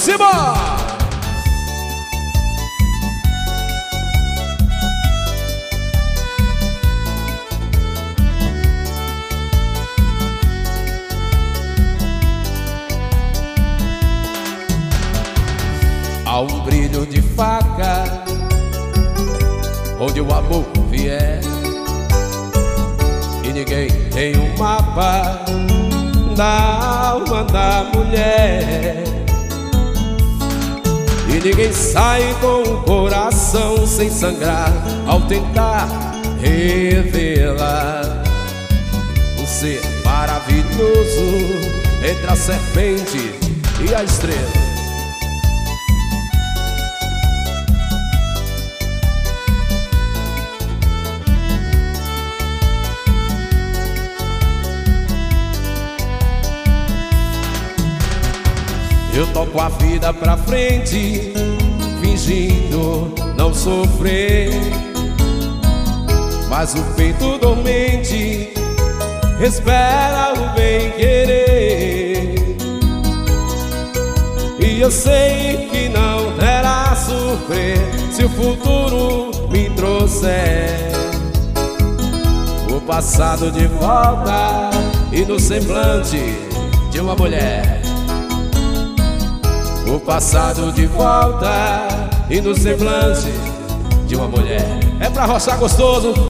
Simbora! Há um brilho de faca onde o amor vier, e ninguém tem um mapa da alma da mulher, e ninguém sai com o coração sem sangrar ao tentar revelar um ser maravilhoso entre a serpente e a estrela. Eu toco a vida pra frente, fingindo não sofrer, mas o peito dormente espera o bem-querer. E eu sei que não terá sofrer se o futuro me trouxer o passado de volta e no semblante de uma mulher. O passado de volta e no semblante de uma mulher. É pra roçar gostoso,